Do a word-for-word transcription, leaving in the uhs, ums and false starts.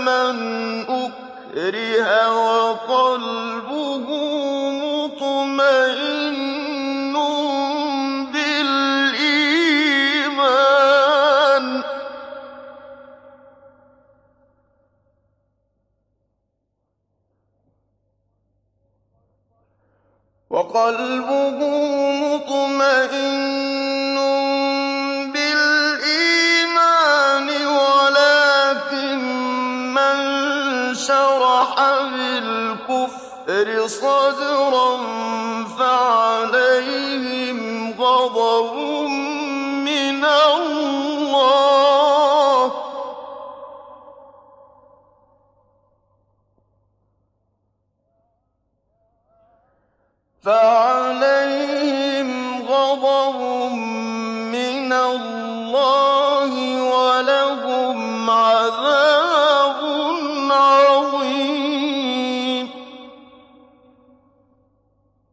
مَنْ أُكْرِهَ وَقَلْبُهُ مُطْمَئِنٌّ بِالْإِيمَانِ وَقَلْبُهُ مُطْمَئِنٌّ بِالْإِيمَانِ وَلَٰكِن مَّن شَرَحَ بِالْكُفْرِ صَدْرًا فَعَلَيْهِمْ غَضَبٌ مِّنَ اللَّهِ فَعَلَيْهِمْ غَضَبٌ مِّنَ اللَّهِ